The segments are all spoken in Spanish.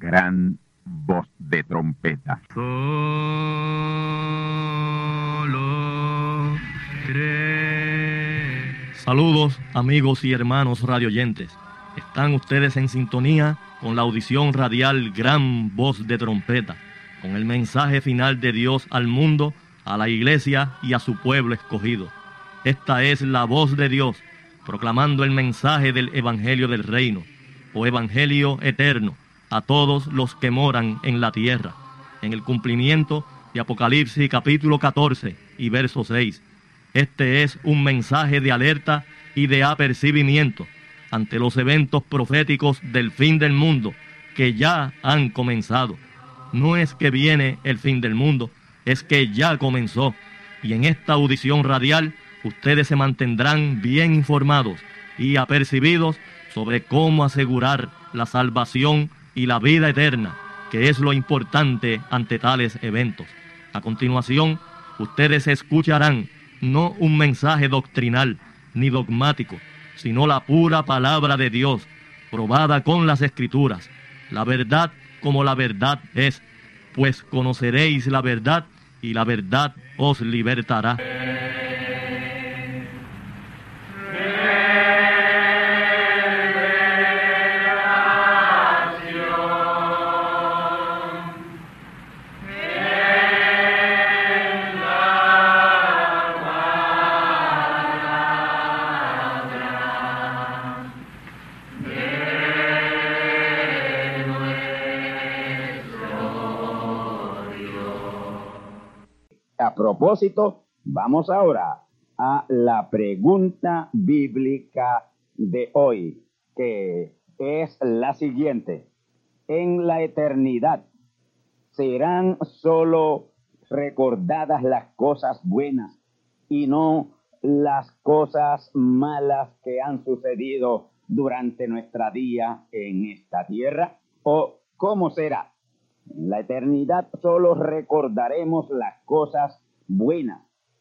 gran voz de trompeta. Solo cree. Saludos, amigos y hermanos radioyentes. Están ustedes en sintonía con la audición radial Gran Voz de Trompeta, con el mensaje final de Dios al mundo, a la iglesia y a su pueblo escogido. Esta es la voz de Dios, proclamando el mensaje del Evangelio del Reino, o Evangelio eterno, a todos los que moran en la tierra, en el cumplimiento de Apocalipsis capítulo 14 y verso 6. Este es un mensaje de alerta y de apercibimiento ante los eventos proféticos del fin del mundo que ya han comenzado. No es que viene el fin del mundo, es que ya comenzó. Y en esta audición radial, ustedes se mantendrán bien informados y apercibidos sobre cómo asegurar la salvación y la vida eterna, que es lo importante ante tales eventos. A continuación, ustedes escucharán no un mensaje doctrinal ni dogmático, sino la pura palabra de Dios, probada con las Escrituras, la verdad como la verdad es, pues conoceréis la verdad y la verdad os libertará. A propósito, vamos ahora a la pregunta bíblica de hoy, que es la siguiente. En la eternidad, ¿serán solo recordadas las cosas buenas y no las cosas malas que han sucedido durante nuestra vida en esta tierra? ¿O cómo será? En la eternidad solo recordaremos las cosas buenas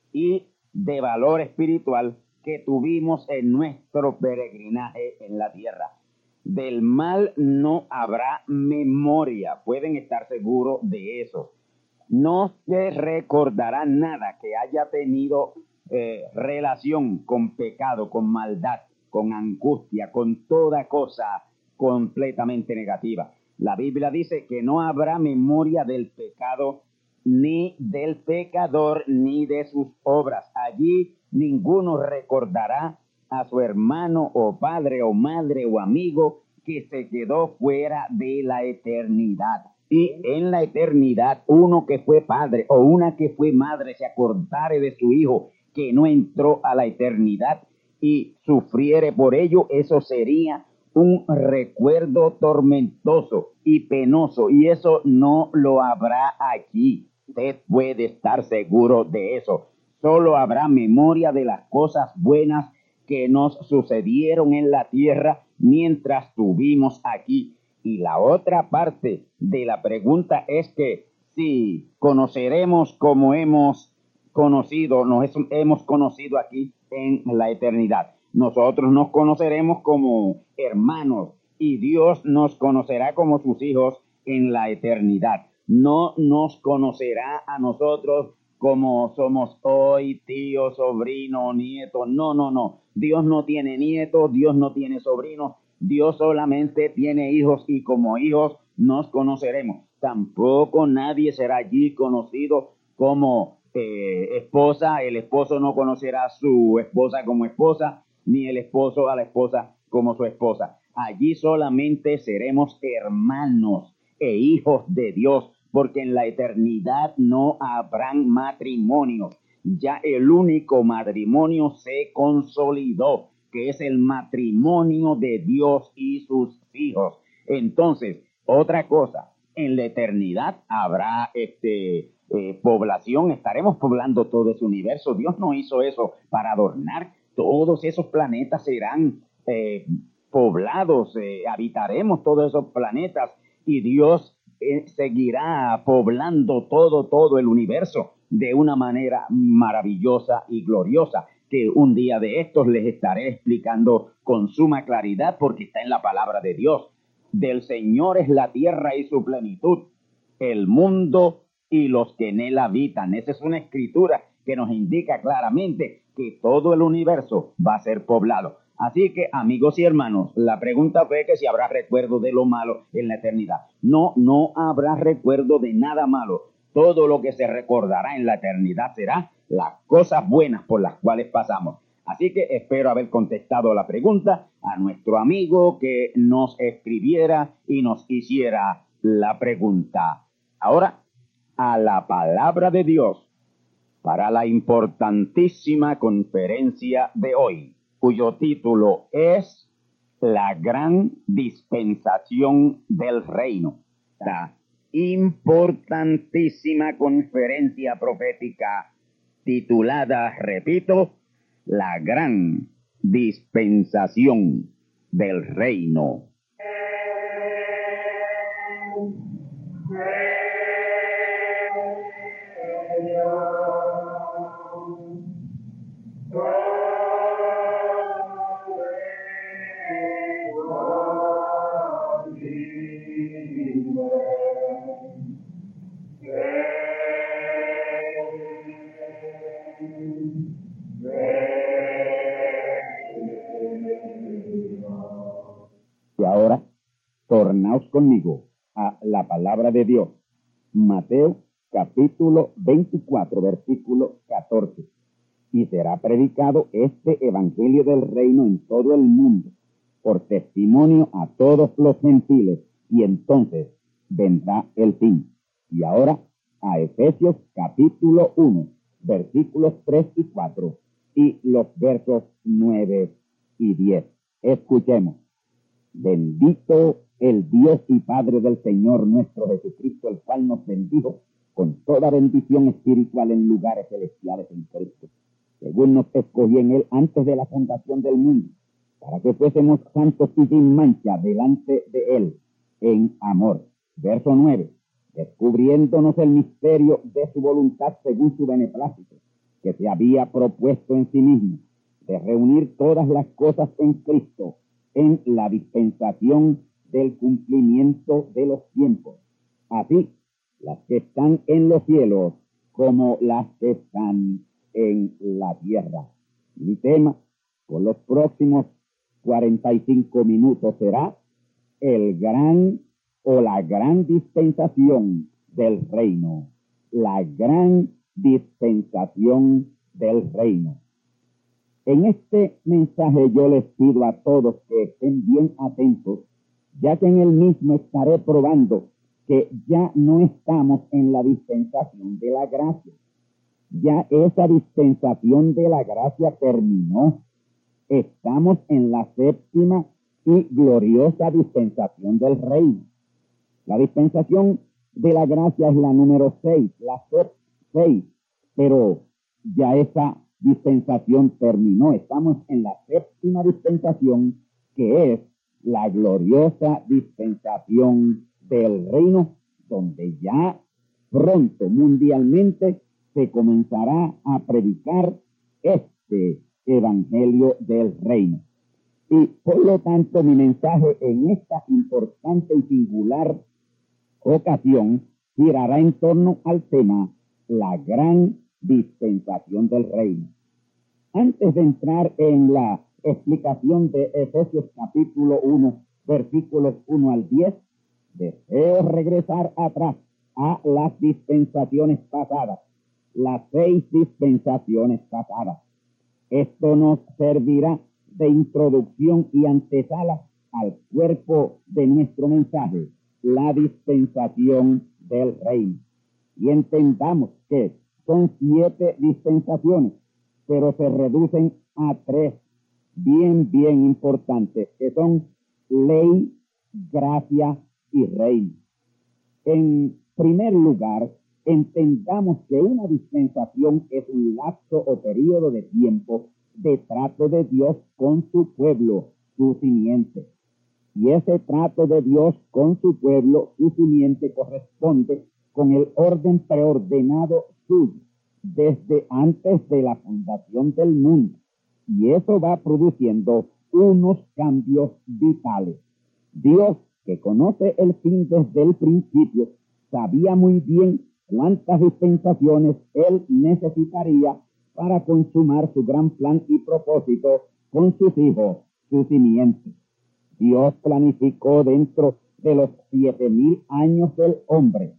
y de valor espiritual que tuvimos en nuestro peregrinaje en la tierra. Del mal no habrá memoria, pueden estar seguros de eso. No se recordará nada que haya tenido relación con pecado, con maldad, con angustia, con toda cosa completamente negativa. La Biblia dice que no habrá memoria del pecado, ni del pecador, ni de sus obras. Allí ninguno recordará a su hermano o padre o madre o amigo que se quedó fuera de la eternidad. Y en la eternidad, uno que fue padre o una que fue madre se acordare de su hijo que no entró a la eternidad y sufriere por ello, eso sería un recuerdo tormentoso y penoso, y eso no lo habrá aquí. Usted puede estar seguro de eso. Solo habrá memoria de las cosas buenas que nos sucedieron en la tierra mientras estuvimos aquí. Y la otra parte de la pregunta es que si conoceremos como hemos conocido, hemos conocido aquí en la eternidad. Nosotros nos conoceremos como hermanos y Dios nos conocerá como sus hijos en la eternidad. No nos conocerá a nosotros como somos hoy, tío, sobrino, nieto. No. Dios no tiene nietos, Dios no tiene sobrinos. Dios solamente tiene hijos y como hijos nos conoceremos. Tampoco nadie será allí conocido como esposa. El esposo no conocerá a su esposa como esposa, ni el esposo a la esposa como su esposa. Allí solamente seremos hermanos e hijos de Dios, porque en la eternidad no habrán matrimonios. Ya el único matrimonio se consolidó, que es el matrimonio de Dios y sus hijos. Entonces, otra cosa, en la eternidad habrá población, estaremos poblando todo ese universo. Dios no hizo eso para adornar. Todos esos planetas serán poblados, habitaremos todos esos planetas y Dios seguirá poblando todo el universo de una manera maravillosa y gloriosa, que un día de estos les estaré explicando con suma claridad porque está en la palabra de Dios. del Señor es la tierra y su plenitud, el mundo y los que en él habitan. Esa es una escritura que nos indica claramente que todo el universo va a ser poblado. Así que, amigos y hermanos, la pregunta fue que si habrá recuerdo de lo malo en la eternidad. No, no habrá recuerdo de nada malo. Todo lo que se recordará en la eternidad será las cosas buenas por las cuales pasamos. Así que espero haber contestado la pregunta a nuestro amigo que nos escribiera y nos hiciera la pregunta. Ahora, a la palabra de Dios para la importantísima conferencia de hoy, cuyo título es La Gran Dispensación del Reino. La importantísima conferencia profética titulada, repito, La Gran Dispensación del Reino. Y ahora, tornaos conmigo a la palabra de Dios. Mateo capítulo 24, versículo 14. Y será predicado este evangelio del reino en todo el mundo, por testimonio a todos los gentiles, y entonces vendrá el fin. Y ahora a Efesios capítulo 1, versículos 3 y 4, y los versos 9 y 10. Escuchemos. Bendito el Dios y Padre del Señor nuestro Jesucristo, el cual nos bendijo con toda bendición espiritual en lugares celestiales en Cristo, según nos escogió en él antes de la fundación del mundo, para que fuésemos santos y sin mancha delante de él en amor. Verso 9. Descubriéndonos el misterio de su voluntad según su beneplácito, que se había propuesto en sí mismo, de reunir todas las cosas en Cristo, en la dispensación del cumplimiento de los tiempos. Así, las que están en los cielos como las que están en la tierra. Mi tema por los próximos 45 minutos será el gran o la gran dispensación del reino. La gran dispensación del reino. En este mensaje yo les pido a todos que estén bien atentos, ya que en el mismo estaré probando que ya no estamos en la dispensación de la gracia. Ya esa dispensación de la gracia terminó. Estamos en la séptima y gloriosa dispensación del reino. La dispensación de la gracia es la número 6, la 6, pero ya esa dispensación terminó. Estamos en la séptima dispensación, que es la gloriosa dispensación del reino, donde ya pronto mundialmente se comenzará a predicar este evangelio del reino. Y por lo tanto mi mensaje en esta importante y singular ocasión girará en torno al tema la gran dispensación del reino. Antes de entrar en la explicación de Efesios capítulo 1, versículos 1 al 10, deseo regresar atrás a las dispensaciones pasadas, las 6 dispensaciones pasadas. Esto nos servirá de introducción y antesala al cuerpo de nuestro mensaje, la dispensación del reino. Y entendamos que son 7 dispensaciones, pero se reducen a 3 bien importantes, que son ley, gracia y reino. En primer lugar, entendamos que una dispensación es un lapso o periodo de tiempo de trato de Dios con su pueblo, su simiente. Y ese trato de Dios con su pueblo, su simiente, corresponde con el orden preordenado suyo desde antes de la fundación del mundo. Y eso va produciendo unos cambios vitales. Dios que conoce el fin desde el principio, sabía muy bien cuántas dispensaciones él necesitaría para consumar su gran plan y propósito con sus hijos, su simiente. Dios planificó dentro de los 7,000 años del hombre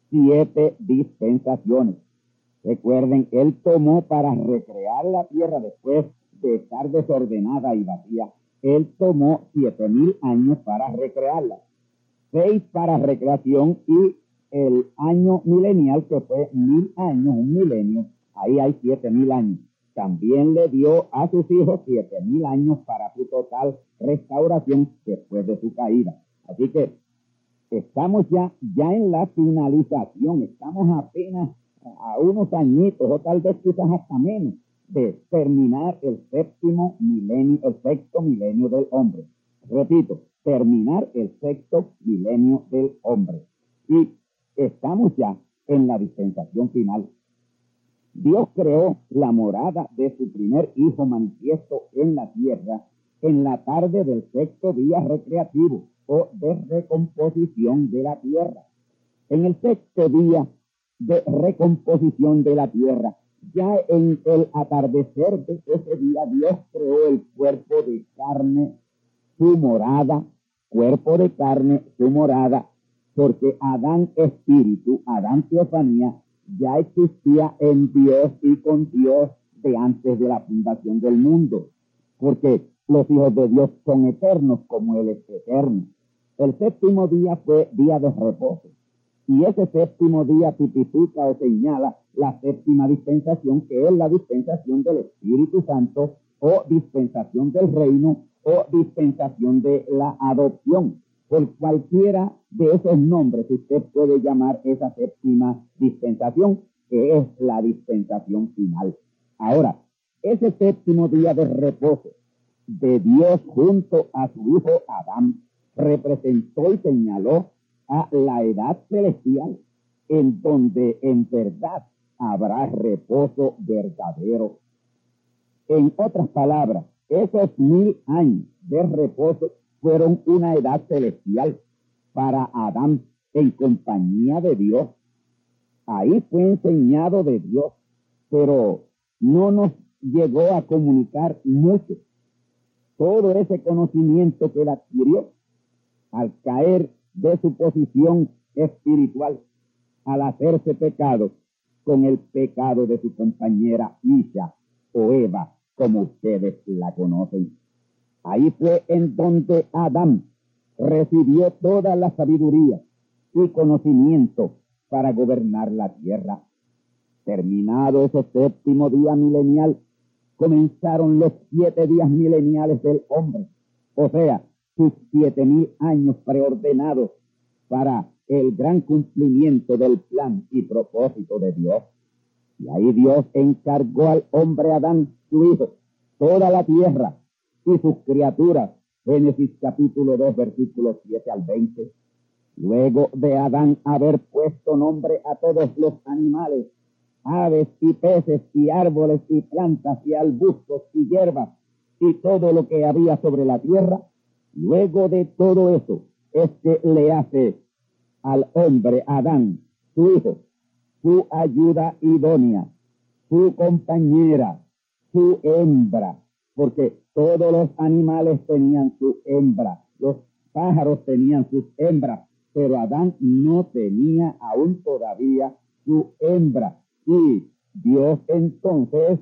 7 dispensaciones. Recuerden, él tomó para recrear la tierra después de estar desordenada y vacía. Él tomó 7,000 años para recrearla. 6 para recreación y el año milenial, que fue 1,000 años, un milenio, ahí hay 7,000 años. También le dio a sus hijos 7,000 años para su total restauración después de su caída. Así que estamos ya en la finalización, estamos apenas a unos añitos, o tal vez quizás hasta menos, de terminar el sexto milenio del hombre. Repito, terminar el sexto milenio del hombre. Y estamos ya en la dispensación final. Dios creó la morada de su primer hijo manifiesto en la tierra en la tarde del sexto día recreativo o de recomposición de la tierra. En el sexto día de recomposición de la tierra, ya en el atardecer de ese día, Dios creó el cuerpo de carne, su morada, cuerpo de carne, su morada, porque Adán espíritu, Adán teofanía, ya existía en Dios y con Dios de antes de la fundación del mundo, porque los hijos de Dios son eternos como Él es eterno. El séptimo día fue día de reposo, y ese séptimo día tipifica o señala la séptima dispensación, que es la dispensación del Espíritu Santo, o dispensación del reino, o dispensación de la adopción. Por cualquiera de esos nombres usted puede llamar esa séptima dispensación, que es la dispensación final. Ahora, ese séptimo día de reposo de Dios junto a su hijo Adán representó y señaló a la edad celestial, en donde en verdad habrá reposo verdadero. En otras palabras, esos 1,000 años de reposo fueron una edad celestial para Adán en compañía de Dios. Ahí fue enseñado de Dios, pero no nos llegó a comunicar mucho. Todo ese conocimiento que él adquirió al caer de su posición espiritual, al hacerse pecado con el pecado de su compañera Isha o Eva, como ustedes la conocen. Ahí fue en donde Adán recibió toda la sabiduría y conocimiento para gobernar la tierra. Terminado ese séptimo día milenial, comenzaron los 7 días mileniales del hombre, o sea, sus 7,000 años preordenados para el gran cumplimiento del plan y propósito de Dios. Y ahí Dios encargó al hombre Adán, su hijo, toda la tierra y sus criaturas. Génesis capítulo 2, versículos 7 al 20. Luego de Adán haber puesto nombre a todos los animales, aves y peces y árboles y plantas y arbustos y hierbas y todo lo que había sobre la tierra, luego de todo eso, le hace al hombre Adán, su hijo, su ayuda idónea, su compañera, su hembra, porque todos los animales tenían su hembra, los pájaros tenían sus hembras, pero Adán no tenía aún todavía su hembra. Y Dios entonces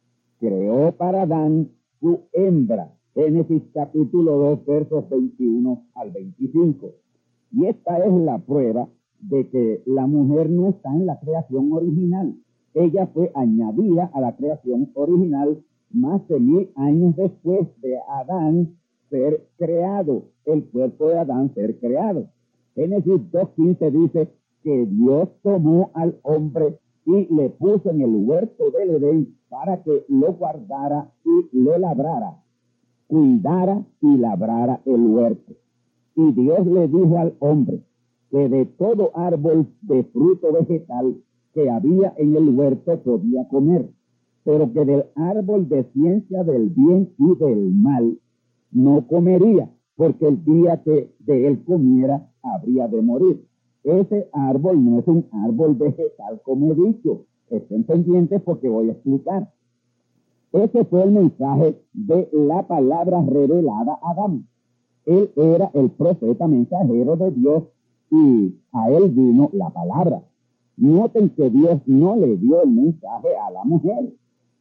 creó para Adán su hembra. Génesis capítulo 2, versos 21 al 25. Y esta es la prueba de que la mujer no está en la creación original. Ella fue añadida a la creación original más de 1,000 años después de Adán ser creado, el cuerpo de Adán ser creado. Génesis 2:15 dice que Dios tomó al hombre y le puso en el huerto del Edén para que lo guardara y lo labrara, cuidara y labrara el huerto. Y Dios le dijo al hombre que de todo árbol de fruto vegetal que había en el huerto podía comer, pero que del árbol de ciencia del bien y del mal no comería, porque el día que de él comiera habría de morir. Ese árbol no es un árbol vegetal, como he dicho. Estén pendientes porque voy a explicar. Ese fue el mensaje de la palabra revelada a Adán. Él era el profeta mensajero de Dios y a él vino la palabra. Noten que Dios no le dio el mensaje a la mujer,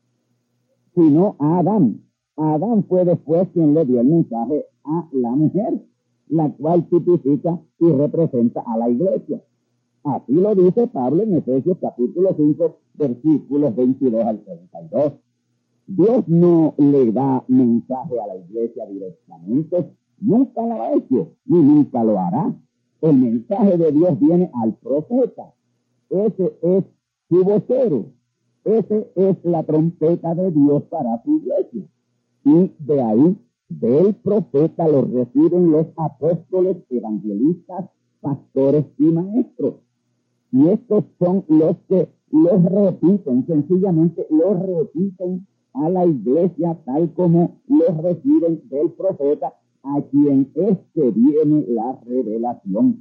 sino a Adán. Adán fue después quien le dio el mensaje a la mujer, la cual tipifica y representa a la iglesia. Así lo dice Pablo en Efesios capítulo 5, versículos 22 al 32. Dios no le da mensaje a la iglesia directamente, nunca lo ha hecho, ni nunca lo hará. El mensaje de Dios viene al profeta. Ese es su vocero. Ese es la trompeta de Dios para su iglesia. Y de ahí, del profeta, lo reciben los apóstoles, evangelistas, pastores y maestros. Y estos son los que los repiten, sencillamente los repiten a la iglesia tal como los reciben del profeta, a quien viene la revelación.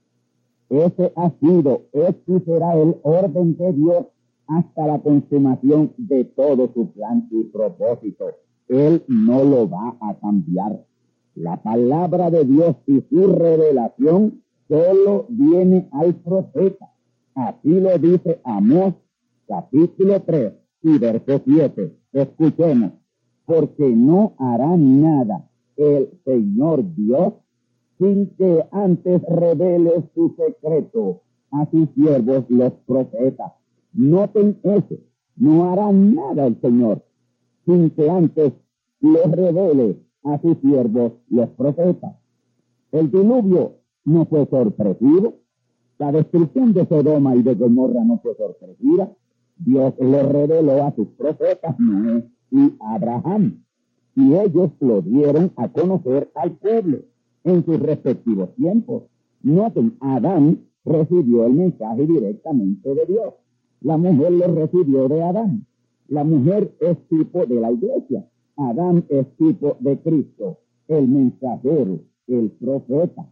Ese ha sido, y será el orden de Dios hasta la consumación de todo su plan y propósito. Él no lo va a cambiar. La palabra de Dios y su revelación solo viene al profeta. Así lo dice Amós, capítulo 3 y verso 7. Escuchemos. Porque no hará nada el Señor Dios sin que antes revele su secreto a sus siervos los profetas. Noten eso. No hará nada el Señor sin que antes los revele a sus siervos los profetas. El diluvio no fue sorpresivo. La destrucción de Sodoma y de Gomorra no fue sorpresiva. Dios lo reveló a sus profetas Noé y Abraham, y ellos lo dieron a conocer al pueblo en sus respectivos tiempos. Noten, Adán recibió el mensaje directamente de Dios. La mujer lo recibió de Adán. La mujer es tipo de la iglesia. Adán es tipo de Cristo, el mensajero, el profeta.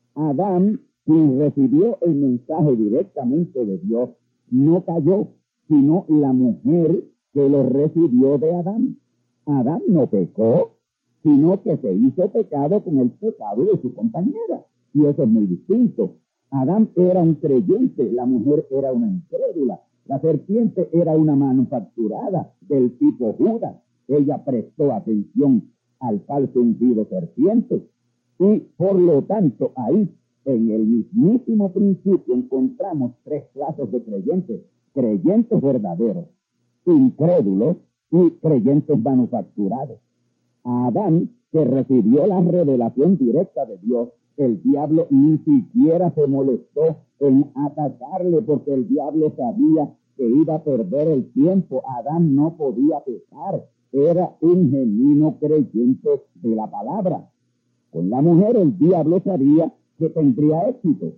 Adán, quien recibió el mensaje directamente de Dios, no cayó, sino la mujer que lo recibió de Adán. Adán no pecó, sino que se hizo pecado con el pecado de su compañera. Y eso es muy distinto. Adán era un creyente, la mujer era una incrédula. La serpiente era una manufacturada del tipo Judas. Ella prestó atención al falso ungido serpiente. Y por lo tanto, ahí, en el mismísimo principio, encontramos tres clases de creyentes. Creyentes verdaderos, incrédulos y creyentes manufacturados. A Adán, que recibió la revelación directa de Dios, el diablo ni siquiera se molestó en atacarle, porque el diablo sabía que iba a perder el tiempo. Adán no podía pecar, era un genuino creyente de la palabra. Con la mujer el diablo sabía que tendría éxito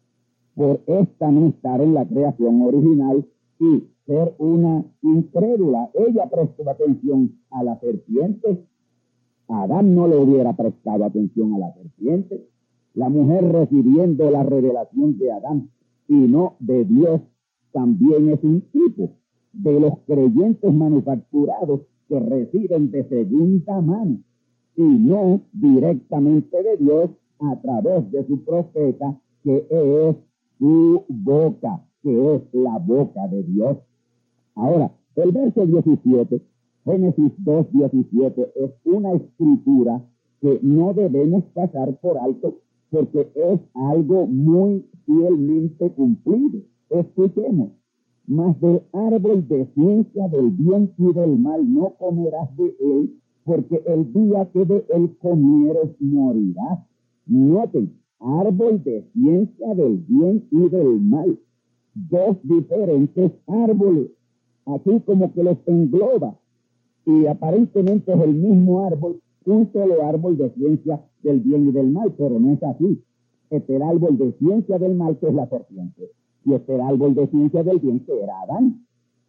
por esta no estar en la creación original y ser una incrédula. Ella prestó atención a la serpiente. Adán no le hubiera prestado atención a la serpiente. La mujer, recibiendo la revelación de Adán y no de Dios, también es un tipo de los creyentes manufacturados que reciben de segunda mano y no directamente de Dios a través de su profeta, que es su boca, que es la boca de Dios. Ahora, el verso 17, Génesis 2:17, es una escritura que no debemos pasar por alto porque es algo muy fielmente cumplido. Escuchemos. Mas del árbol de ciencia del bien y del mal no comerás de él, porque el día que de él comieres morirás. Noten, árbol de ciencia del bien y del mal. Dos diferentes árboles. Aquí como que los engloba. Y aparentemente es el mismo árbol, un solo árbol de ciencia del bien y del mal, pero no es así. Este era el árbol de ciencia del mal, que es la serpiente. Y este era el árbol de ciencia del bien, que era Adán.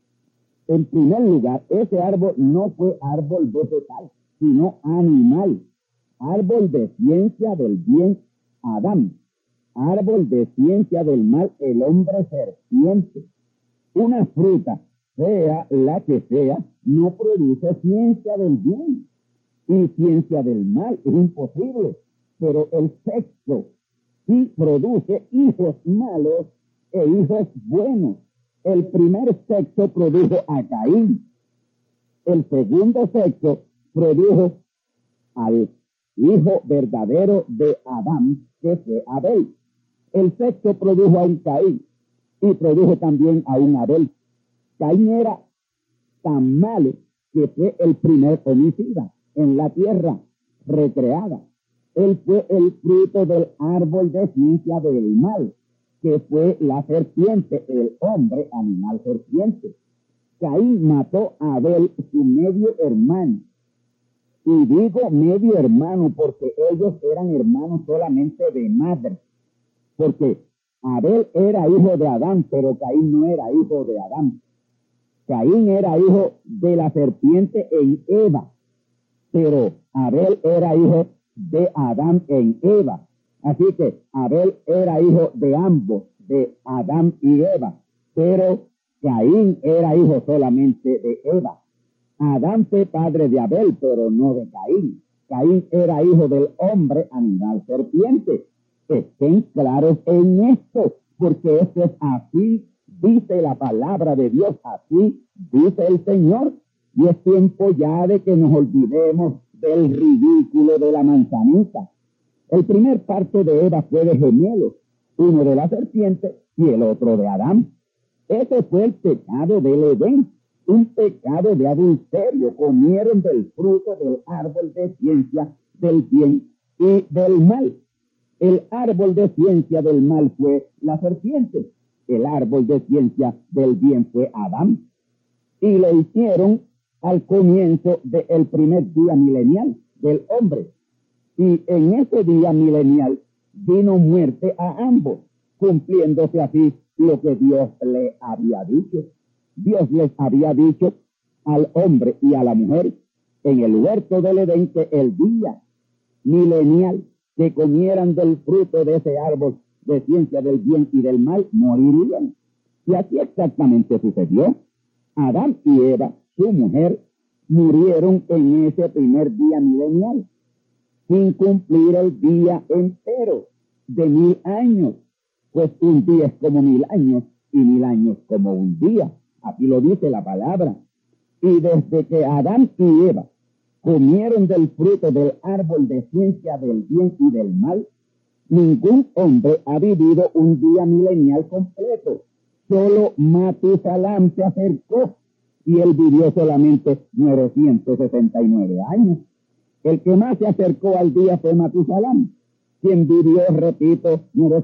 En primer lugar, ese árbol no fue árbol vegetal, sino animal. árbol de ciencia del bien, Adán. Árbol de ciencia del mal, el hombre serpiente. Una fruta, sea la que sea, no produce ciencia del bien y ciencia del mal. Es imposible. Pero el sexo sí produce hijos malos e hijos buenos. El primer sexo produjo a Caín. El segundo sexo produjo al hijo verdadero de Adán, que fue Abel. El sexo produjo a un Caín y produjo también a un Abel. Caín era tan malo que fue el primer homicida en la tierra recreada. Él fue el fruto del árbol de ciencia del mal, que fue la serpiente, el hombre animal serpiente. Caín mató a Abel, su medio hermano. Y digo medio hermano porque ellos eran hermanos solamente de madre. Porque Abel era hijo de Adán, pero Caín no era hijo de Adán. Caín era hijo de la serpiente en Eva, pero Abel era hijo de Adán en Eva. Así que Abel era hijo de ambos, de Adán y Eva, pero Caín era hijo solamente de Eva. Adán fue padre de Abel, pero no de Caín. Caín era hijo del hombre animal serpiente. Estén claros en esto, porque esto es así, dice la palabra de Dios, así dice el Señor. Y es tiempo ya de que nos olvidemos del ridículo de la manzanita. El primer parto de Eva fue de gemelos, uno de la serpiente y el otro de Adán. Ese fue el pecado del Edén, un pecado de adulterio. Comieron del fruto del árbol de ciencia del bien y del mal. El árbol de ciencia del mal fue la serpiente. El árbol de ciencia del bien fue Adán. Y lo hicieron al comienzo del primer día milenial del hombre. Y en ese día milenial vino muerte a ambos, cumpliéndose así lo que Dios le había dicho. Dios les había dicho al hombre y a la mujer en el huerto del Edén que el día milenial que comieran del fruto de ese árbol de ciencia del bien y del mal, morirían. Y así exactamente sucedió. Adán y Eva, su mujer, murieron en ese primer día milenial, sin cumplir el día entero de 1000 años. Pues un día es como 1000 años y 1000 años como un día. Aquí lo dice la palabra. Y desde que Adán y Eva comieron del fruto del árbol de ciencia del bien y del mal, ningún hombre ha vivido un día milenial completo. Solo Matusalán se acercó y él vivió solamente 969 años. El que más se acercó al día fue Matusalán, quien vivió, repito,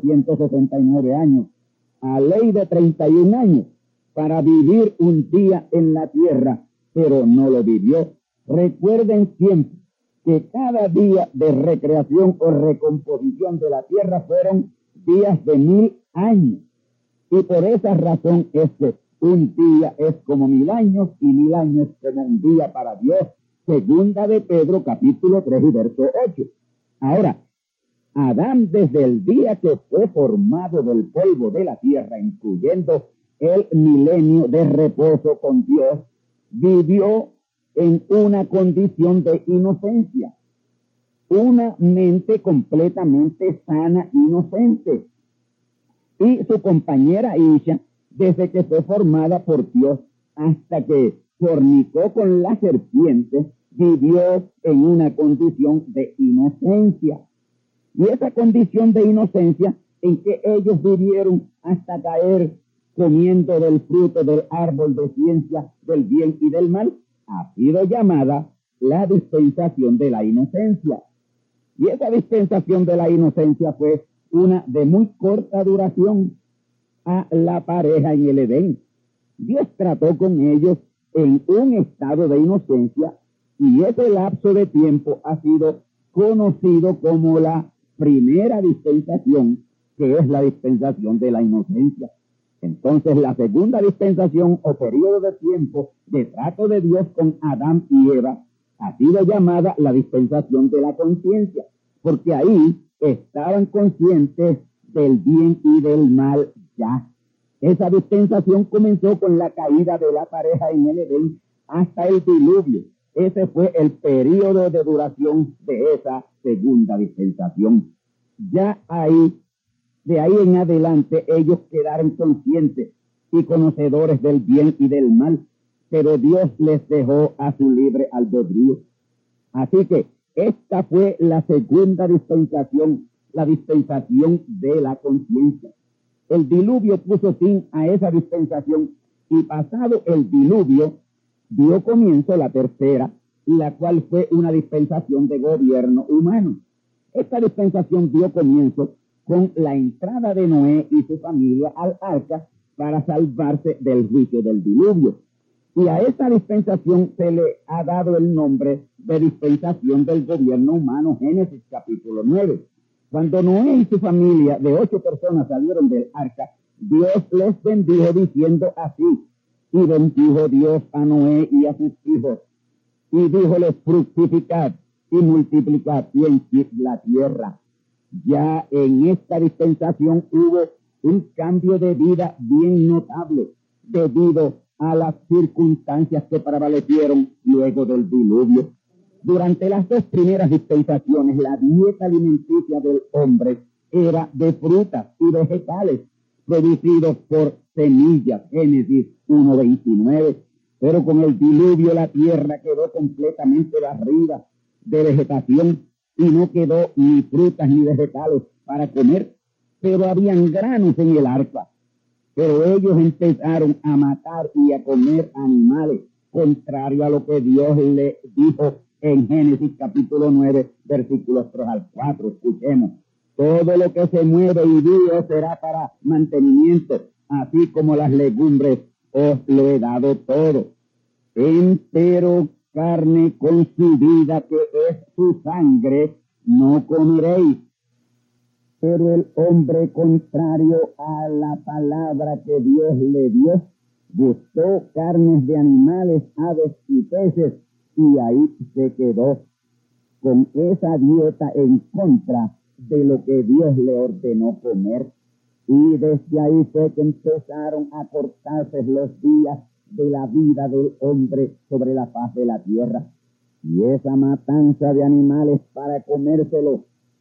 969 años, a ley de 31 años, para vivir un día en la tierra, pero no lo vivió. Recuerden siempre que cada día de recreación o recomposición de la tierra fueron días de 1000 años. Y por esa razón es que un día es como 1000 años y 1000 años como un día para Dios. Segunda de Pedro, capítulo 3 y verso 8. Ahora, Adán, desde el día que fue formado del polvo de la tierra, incluyendo el milenio de reposo con Dios, vivió en una condición de inocencia, una mente completamente sana, inocente. Y su compañera Isha, desde que fue formada por Dios hasta que fornicó con la serpiente, vivió en una condición de inocencia. Y esa condición de inocencia en que ellos vivieron hasta caer comiendo del fruto del árbol de ciencia del bien y del mal, ha sido llamada la dispensación de la inocencia. Y esa dispensación de la inocencia fue una de muy corta duración a la pareja en el Edén. Dios trató con ellos en un estado de inocencia y ese lapso de tiempo ha sido conocido como la primera dispensación, que es la dispensación de la inocencia. Entonces, la segunda dispensación o periodo de tiempo de trato de Dios con Adán y Eva Ha sido llamada la dispensación de la conciencia, porque ahí estaban conscientes del bien y del mal ya. Esa dispensación comenzó con la caída de la pareja en el Edén hasta el diluvio. Ese fue el periodo de duración de esa segunda dispensación. Ya ahí, de ahí en adelante, ellos quedaron conscientes y conocedores del bien y del mal, pero Dios les dejó a su libre albedrío. Así que esta fue la segunda dispensación, la dispensación de la conciencia. El diluvio puso fin a esa dispensación y pasado el diluvio dio comienzo la tercera, la cual fue una dispensación de gobierno humano. Esta dispensación dio comienzo con la entrada de Noé y su familia al arca para salvarse del juicio del diluvio. Y a esta dispensación se le ha dado el nombre de dispensación del gobierno humano, Génesis capítulo 9. Cuando Noé y su familia de 8 personas salieron del arca, Dios les bendijo diciendo así: y bendijo Dios a Noé y a sus hijos, y díjoles: fructificad y multiplicad y henchid la tierra. Ya en esta dispensación hubo un cambio de vida bien notable debido a las circunstancias que prevalecieron luego del diluvio. Durante las 2 primeras dispensaciones, la dieta alimenticia del hombre era de frutas y vegetales producidos por semillas, Génesis 1:29. Pero con el diluvio la tierra quedó completamente barrida de vegetación y no quedó ni frutas ni vegetales para comer, pero habían granos en el arca. Pero ellos empezaron a matar y a comer animales, contrario a lo que Dios le dijo en Génesis capítulo 9, versículos 3 al 4. Escuchemos: todo lo que se mueve y vive será para mantenimiento, así como las legumbres os lo he dado todo. Empero carne con su vida, que es su sangre, no comeréis. Pero el hombre, contrario a la palabra que Dios le dio, buscó carnes de animales, aves y peces, y ahí se quedó con esa dieta en contra de lo que Dios le ordenó comer. Y desde ahí fue que empezaron a cortarse los días de la vida del hombre sobre la faz de la tierra. Y esa matanza de animales para comérselos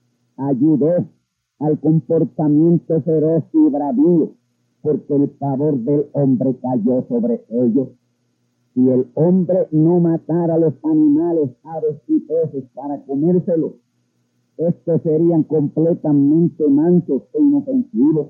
ayudó al comportamiento feroz y bravío, porque el pavor del hombre cayó sobre ellos. Si el hombre no matara a los animales, aves y peces para comérselos, estos serían completamente mansos e inofensivos.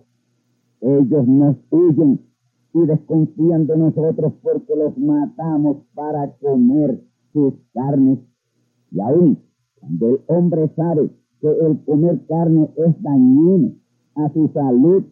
Ellos nos huyen y desconfían de nosotros porque los matamos para comer sus carnes. Y aún cuando el hombre sabe que el comer carne es dañino a su salud,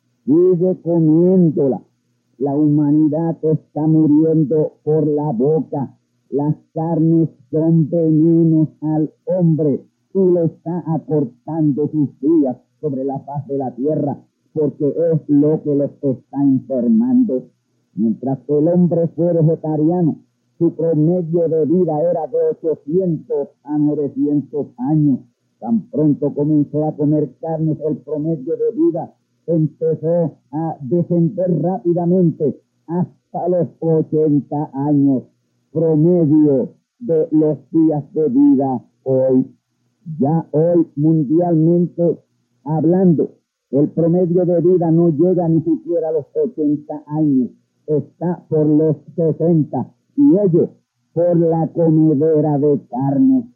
sigue comiéndola. La humanidad está muriendo por la boca. Las carnes son venenos al hombre y le está acortando sus días sobre la faz de la tierra, porque es lo que los está enfermando. Mientras que el hombre fue vegetariano, su promedio de vida era de 800 a 900 años. Tan pronto comenzó a comer carnes, el promedio de vida empezó a descender rápidamente hasta los 80 años, promedio de los días de vida hoy. Ya hoy, mundialmente hablando, el promedio de vida no llega ni siquiera a los 80 años, está por los 60, y ello por la comedera de carne.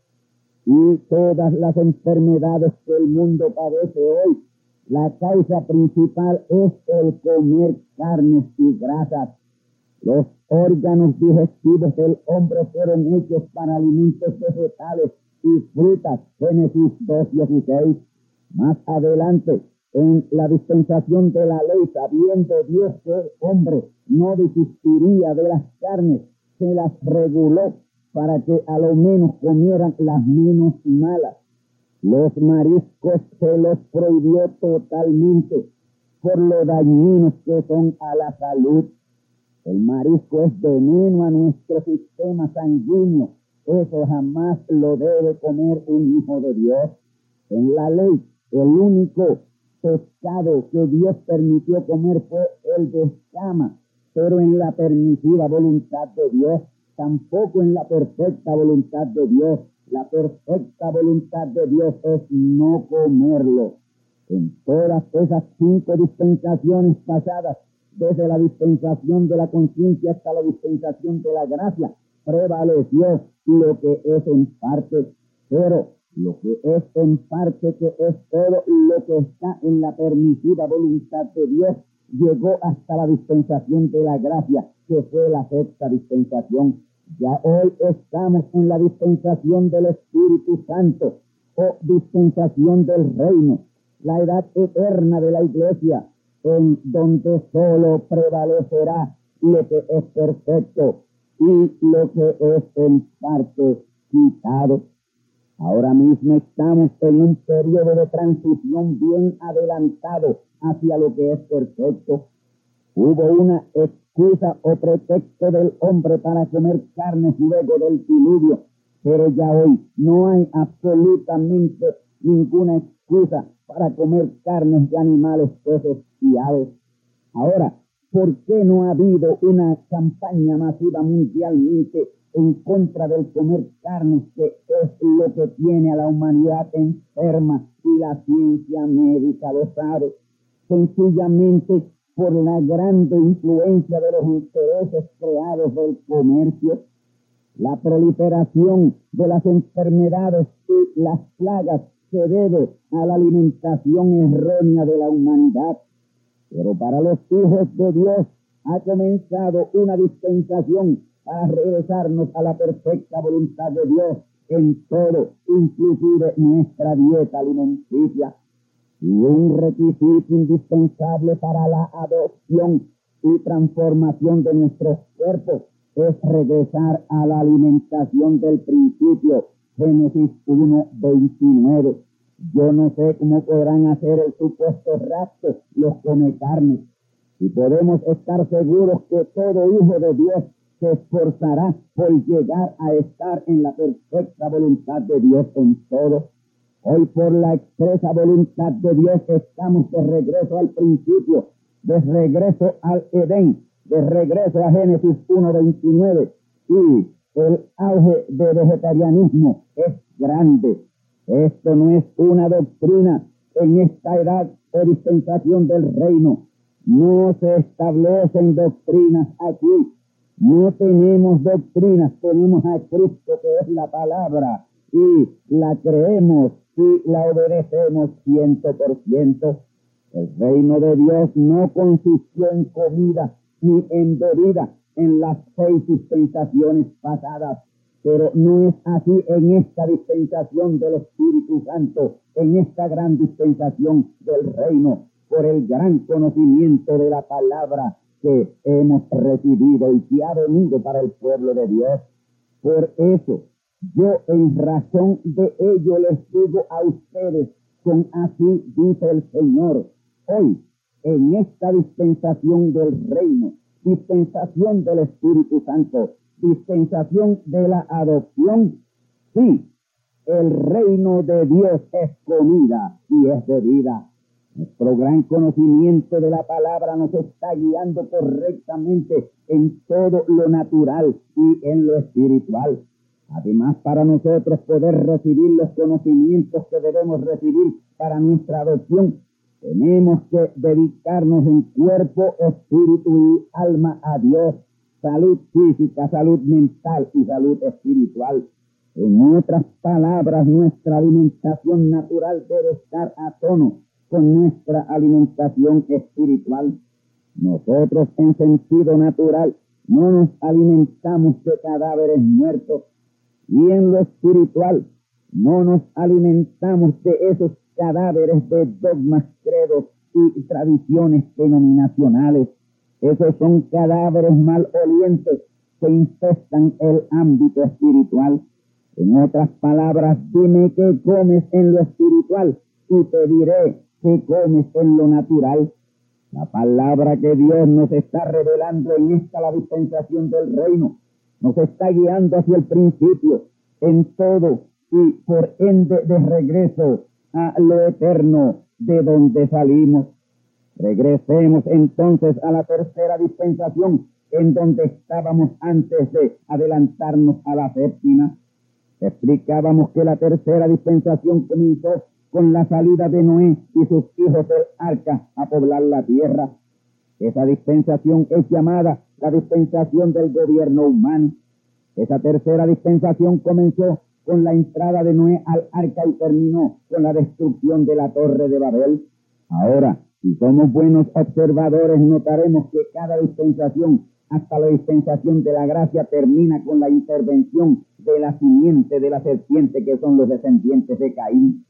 Y todas las enfermedades que el mundo padece hoy, la causa principal es el comer carnes y grasas. Los órganos digestivos del hombre fueron hechos para alimentos vegetales y frutas, Génesis 2:16. Más adelante, en la dispensación de la ley, sabiendo Dios que el hombre no desistiría de las carnes, se las reguló para que a lo menos comieran las menos malas. Los mariscos se los prohibió totalmente por lo dañinos que son a la salud. El marisco es veneno a nuestro sistema sanguíneo, Eso jamás lo debe comer un hijo de Dios. En la ley, el único pescado que Dios permitió comer fue el de escama, pero en la permisiva voluntad de Dios, tampoco en la perfecta voluntad de Dios. La perfecta voluntad de Dios es no comerlo. En todas esas 5 dispensaciones pasadas, desde la dispensación de la conciencia hasta la dispensación de la gracia, prevaleció lo que es en parte, pero lo que es en parte, que es todo lo que está en la permisiva voluntad de Dios, llegó hasta la dispensación de la gracia, que fue la 6ª dispensación. Ya hoy estamos en la dispensación del Espíritu Santo, o dispensación del reino, la edad eterna de la iglesia, en donde solo prevalecerá lo que es perfecto y lo que es en parte quitado. Ahora mismo estamos en un periodo de transición bien adelantado hacia lo que es perfecto. Hubo una excusa o pretexto del hombre para comer carne luego del diluvio, pero ya hoy no hay absolutamente ninguna excusa para comer carnes de animales, peces y aves. Ahora, ¿por qué no ha habido una campaña masiva mundialmente en contra del comer carnes, que es lo que tiene a la humanidad enferma y la ciencia médica lo sabe? Sencillamente por la grande influencia de los intereses creados del comercio, la proliferación de las enfermedades y las plagas se debe a la alimentación errónea de la humanidad. Pero para los hijos de Dios ha comenzado una dispensación para regresarnos a la perfecta voluntad de Dios en todo, inclusive nuestra dieta alimenticia. Y un requisito indispensable para la adopción y transformación de nuestros cuerpos es regresar a la alimentación del principio. Génesis 1:29. Yo no sé cómo podrán hacer el supuesto rapto los come carne. Y podemos estar seguros que todo hijo de Dios se esforzará por llegar a estar en la perfecta voluntad de Dios en todo. Hoy, por la expresa voluntad de Dios, estamos de regreso al principio, de regreso al Edén, de regreso a Génesis 1:29, y el auge de vegetarianismo es grande. Esto no es una doctrina en esta edad o dispensación del reino. No se establecen doctrinas aquí. No tenemos doctrinas, tenemos a Cristo, que es la palabra, y la creemos y la obedecemos 100%. El reino de Dios no consistió en comida ni en bebida en las 6 dispensaciones pasadas, pero no es así en esta dispensación del Espíritu Santo, en esta gran dispensación del reino, por el gran conocimiento de la palabra que hemos recibido y que ha venido para el pueblo de Dios. Por eso, yo en razón de ello les digo a ustedes, con así dice el Señor, hoy, en esta dispensación del reino, dispensación del Espíritu Santo, dispensación de la adopción, sí, el reino de Dios es comida y es bebida. Nuestro gran conocimiento de la palabra nos está guiando correctamente en todo lo natural y en lo espiritual. Además, para nosotros poder recibir los conocimientos que debemos recibir para nuestra adopción, tenemos que dedicarnos en cuerpo, espíritu y alma a Dios. Salud física, salud mental y salud espiritual. En otras palabras, nuestra alimentación natural debe estar a tono con nuestra alimentación espiritual. Nosotros, en sentido natural, no nos alimentamos de cadáveres muertos, y en lo espiritual no nos alimentamos de esos cadáveres de dogmas, credos y tradiciones denominacionales. Esos son cadáveres malolientes que infestan el ámbito espiritual. En otras palabras, dime qué comes en lo espiritual y te diré qué comes en lo natural. La palabra que Dios nos está revelando en esta la dispensación del reino nos está guiando hacia el principio, en todo y por ende de regreso a lo eterno de donde salimos. Regresemos entonces a la tercera dispensación, en donde estábamos antes de adelantarnos a la séptima. Explicábamos que la tercera dispensación comenzó con la salida de Noé y sus hijos del arca a poblar la tierra. Esa dispensación es llamada la dispensación del gobierno humano. Esa tercera dispensación comenzó con la entrada de Noé al arca y terminó con la destrucción de la Torre de Babel. Ahora, si somos buenos observadores, notaremos que cada dispensación, hasta la dispensación de la gracia, termina con la intervención de la simiente de la serpiente, que son los descendientes de Caín.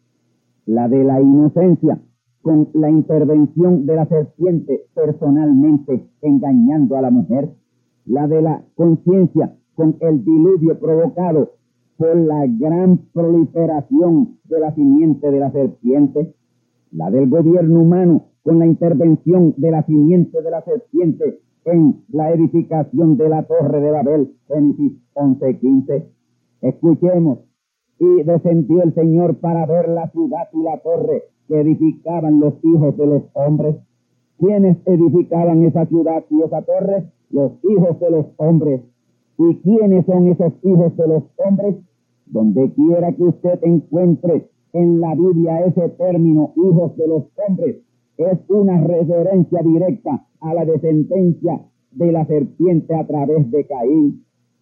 La de la inocencia, con la intervención de la serpiente personalmente engañando a la mujer. La de la conciencia, con el diluvio provocado por la gran proliferación de la simiente de la serpiente. La del gobierno humano, con la intervención de la simiente de la serpiente en la edificación de la Torre de Babel, Génesis 11:15. Escuchemos: y descendió el Señor para ver la ciudad y la torre que edificaban los hijos de los hombres. ¿Quiénes edificaban esa ciudad y esa torre? Los hijos de los hombres. ¿Y quiénes son esos hijos de los hombres? Donde quiera que usted encuentre en la Biblia ese término, hijos de los hombres, es una referencia directa a la descendencia de la serpiente a través de Caín.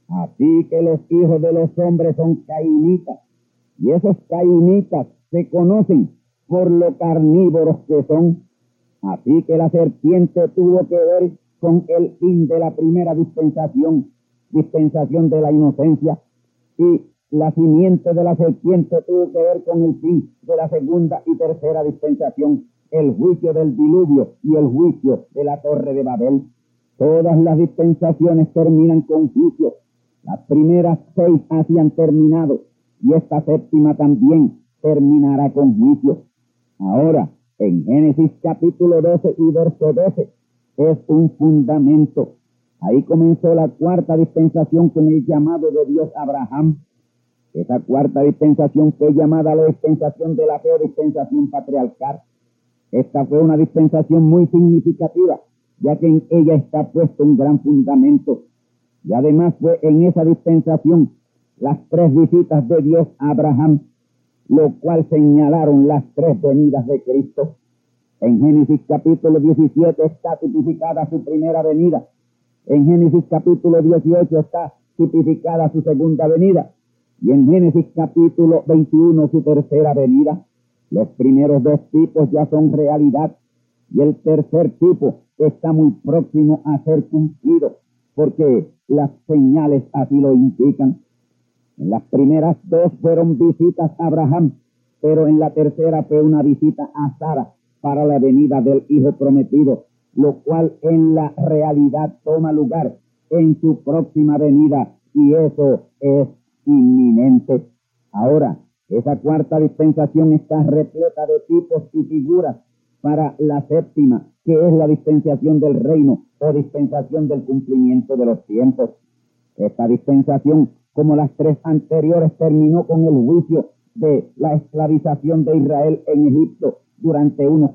Así que los hijos de los hombres son cainitas, y esos cainitas se conocen por lo carnívoros que son. Así que la serpiente tuvo que ver con el fin de la primera dispensación, dispensación de la inocencia, y la simiente de la serpiente tuvo que ver con el fin de la segunda y tercera dispensación, el juicio del diluvio y el juicio de la Torre de Babel. Todas las dispensaciones terminan con juicio. Las primeras 6 así han terminado, y esta séptima también terminará con juicio. Ahora, en Génesis capítulo 12 y verso 12, es un fundamento. Ahí comenzó la cuarta dispensación con el llamado de Dios a Abraham. Esa cuarta dispensación fue llamada la dispensación de la fe o dispensación patriarcal. Esta fue una dispensación muy significativa, ya que en ella está puesto un gran fundamento. Y además fue en esa dispensación las 3 visitas de Dios a Abraham, lo cual señalaron las 3 venidas de Cristo. En Génesis capítulo 17 está tipificada su primera venida. En Génesis capítulo 18 está tipificada su segunda venida. Y en Génesis capítulo 21 su tercera venida. Los primeros 2 tipos ya son realidad, y el tercer tipo está muy próximo a ser cumplido, porque las señales así lo indican. En las primeras 2 fueron visitas a Abraham, pero en la tercera fue una visita a Sara para la venida del hijo prometido, lo cual en la realidad toma lugar en su próxima venida, y eso es inminente. Ahora, esa cuarta dispensación está repleta de tipos y figuras para la séptima, que es la dispensación del reino o dispensación del cumplimiento de los tiempos. Esta dispensación, como las 3 anteriores, terminó con el juicio de la esclavización de Israel en Egipto durante unos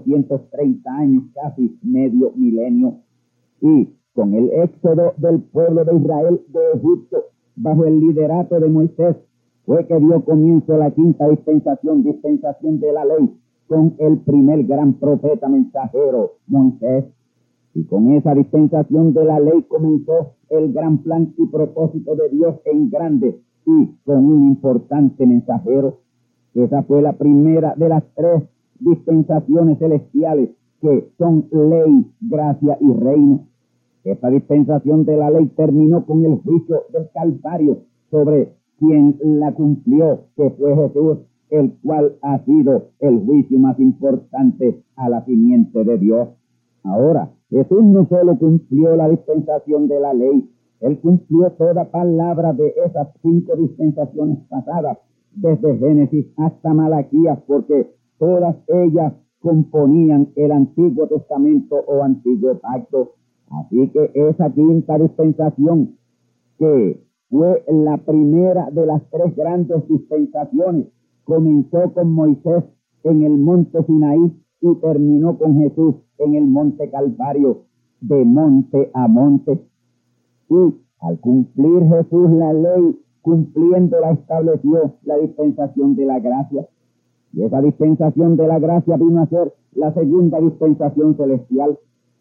430 años, casi medio milenio, y con el éxodo del pueblo de Israel de Egipto bajo el liderato de Moisés fue que dio comienzo a la quinta dispensación, dispensación de la ley, con el primer gran profeta mensajero, Moisés. Y con esa dispensación de la ley comenzó el gran plan y propósito de Dios en grande y con un importante mensajero. Esa fue la primera de las 3 dispensaciones celestiales, que son ley, gracia y reino. Esta dispensación de la ley terminó con el juicio del Calvario sobre quien la cumplió, que fue Jesús, el cual ha sido el juicio más importante a la simiente de Dios. Ahora, Jesús no solo cumplió la dispensación de la ley, Él cumplió toda palabra de esas 5 dispensaciones pasadas, desde Génesis hasta Malaquías, porque todas ellas componían el Antiguo Testamento o Antiguo Pacto. Así que esa quinta dispensación, que fue la primera de las tres grandes dispensaciones. Comenzó con Moisés en el monte Sinaí y terminó con Jesús en el monte Calvario, de monte a monte. Y al cumplir Jesús la ley, cumpliéndola, estableció la dispensación de la gracia. Y esa dispensación de la gracia vino a ser la segunda dispensación celestial.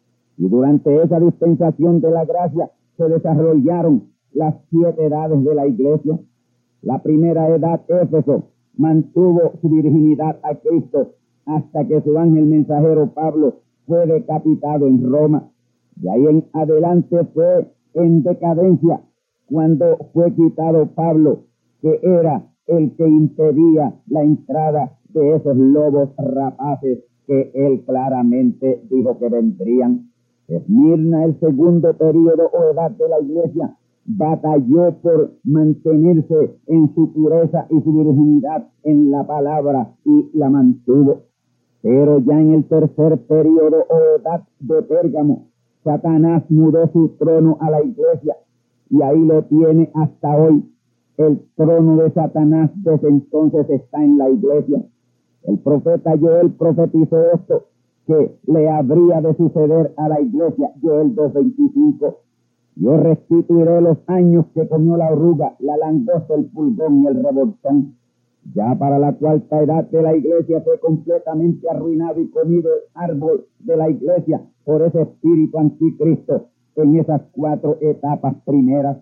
Y durante esa dispensación de la gracia se desarrollaron las 7 edades de la iglesia. La primera edad, Éfeso, mantuvo su virginidad a Cristo hasta que su ángel mensajero Pablo fue decapitado en Roma. De ahí en adelante fue en decadencia cuando fue quitado Pablo, que era el que impedía la entrada de esos lobos rapaces que él claramente dijo que vendrían. Esmirna, el segundo periodo o edad de la iglesia, batalló por mantenerse en su pureza y su virginidad en la palabra y la mantuvo. Pero ya en el tercer periodo o edad de Pérgamo, Satanás mudó su trono a la iglesia y ahí lo tiene hasta hoy. El trono de Satanás desde entonces está en la iglesia. El profeta Joel profetizó esto, que le habría de suceder a la iglesia. Joel 2:25. Yo restituiré los años que comió la oruga, la langosta, el pulgón y el revoltón. Ya para la cuarta edad de la iglesia fue completamente arruinado y comido el árbol de la iglesia por ese espíritu anticristo en esas 4 etapas primeras.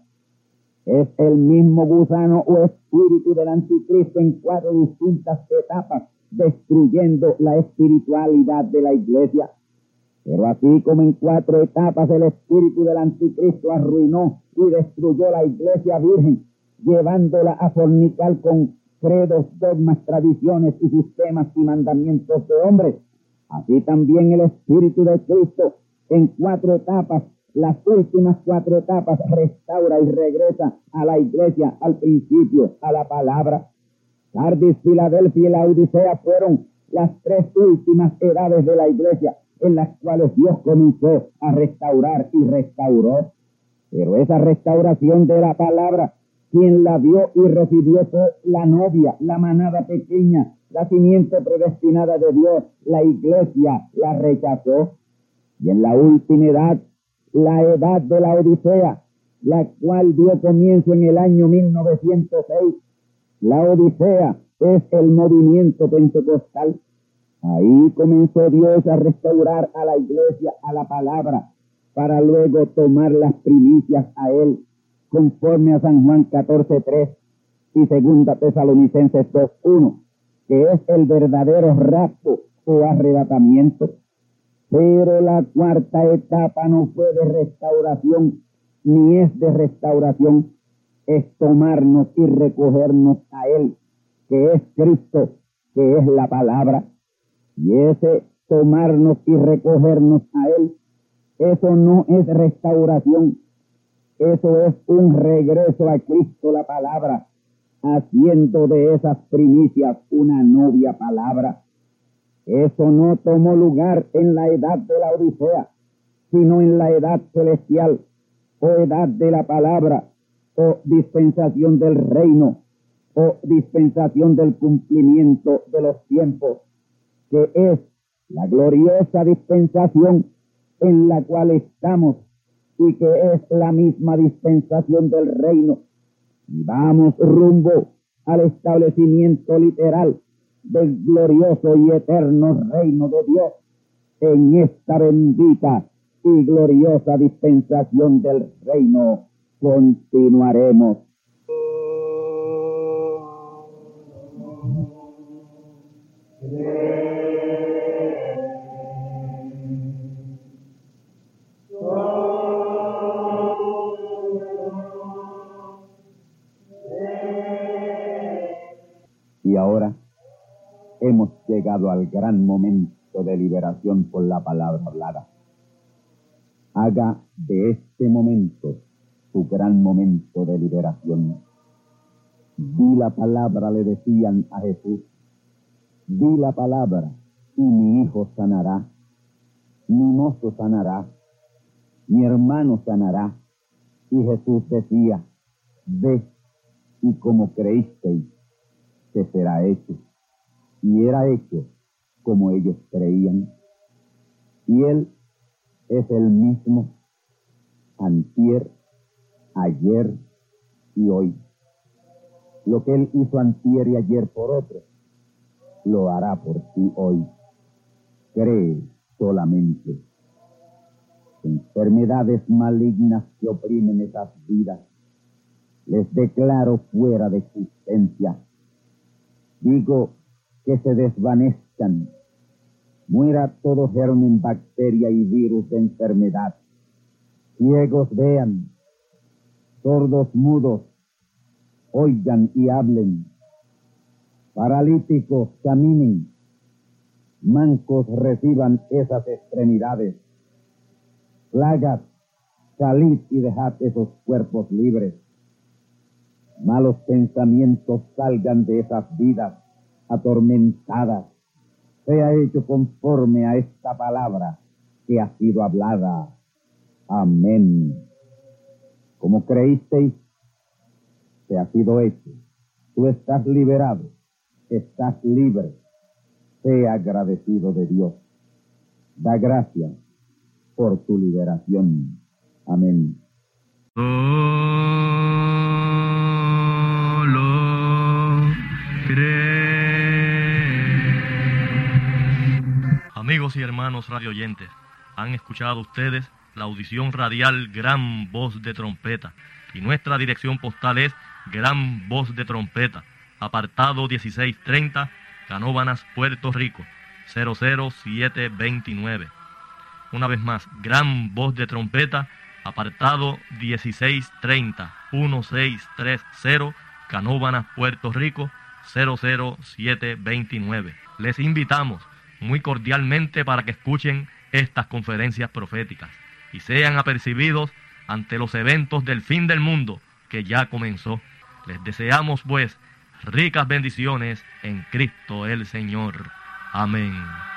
Es el mismo gusano o espíritu del anticristo en 4 distintas etapas, destruyendo la espiritualidad de la iglesia. Pero así como en 4 etapas el espíritu del anticristo arruinó y destruyó la iglesia virgen, llevándola a fornicar con credos, dogmas, tradiciones y sistemas y mandamientos de hombres, así también el espíritu de Cristo en 4 etapas, las últimas 4 etapas, restaura y regresa a la iglesia, al principio, a la palabra. Sardis, Filadelfia y la Odisea fueron las 3 últimas edades de la iglesia en las cuales Dios comenzó a restaurar y restauró. Pero esa restauración de la palabra, quien la vio y recibió fue la novia, la manada pequeña, la simiente predestinada de Dios. La iglesia la rechazó. Y en la última edad, la edad de la Odisea, la cual dio comienzo en el año 1906. La Odisea es el movimiento pentecostal. Ahí comenzó Dios a restaurar a la iglesia, a la palabra, para luego tomar las primicias a él, conforme a San Juan 14:3 y 2 Tesalonicenses 2:1, que es el verdadero rapto o arrebatamiento. Pero la cuarta etapa no fue de restauración, ni es de restauración, es tomarnos y recogernos a él, que es Cristo, que es la palabra. Y ese tomarnos y recogernos a él, eso no es restauración, eso es un regreso a Cristo, la palabra, haciendo de esas primicias una novia palabra. Eso no tomó lugar en la edad de la Odisea, sino en la edad celestial, o edad de la palabra, o dispensación del reino, o dispensación del cumplimiento de los tiempos, que es la gloriosa dispensación en la cual estamos y que es la misma dispensación del reino. Y vamos rumbo al establecimiento literal del glorioso y eterno reino de Dios en esta bendita y gloriosa dispensación del reino. Continuaremos. Y ahora hemos llegado al gran momento de liberación por la palabra hablada. Haga de este momento su gran momento de liberación. Di la palabra, le decían a Jesús. Di la palabra y mi hijo sanará, mi mozo sanará, mi hermano sanará. Y Jesús decía, Ve, y como creísteis, te será hecho. Y era hecho como ellos creían. Y Él es el mismo, antier, ayer y hoy. Lo que Él hizo antier y ayer por otros, lo hará por ti hoy. Cree solamente. Enfermedades malignas que oprimen esas vidas, les declaro fuera de existencia. Digo que se desvanezcan. Muera todo germen, bacteria y virus de enfermedad. Ciegos vean, sordos mudos, oigan y hablen. Paralíticos caminen, mancos reciban esas extremidades. Plagas, salid y dejad esos cuerpos libres. Malos pensamientos salgan de esas vidas atormentadas. Sea hecho conforme a esta palabra que ha sido hablada. Amén. Como creísteis, te ha sido hecho. Tú estás liberado, estás libre. Sea agradecido de Dios. Da gracias por tu liberación. Amén. Amigos y hermanos radioyentes, han escuchado ustedes la audición radial Gran Voz de Trompeta, y nuestra dirección postal es Gran Voz de Trompeta, apartado 1630, Canóvanas, Puerto Rico, 00729. Una vez más, Gran Voz de Trompeta, apartado 1630, 1630, Canóvanas, Puerto Rico, 00729. Les invitamos muy cordialmente para que escuchen estas conferencias proféticas y sean apercibidos ante los eventos del fin del mundo que ya comenzó. Les deseamos, pues, ricas bendiciones en Cristo el Señor. Amén.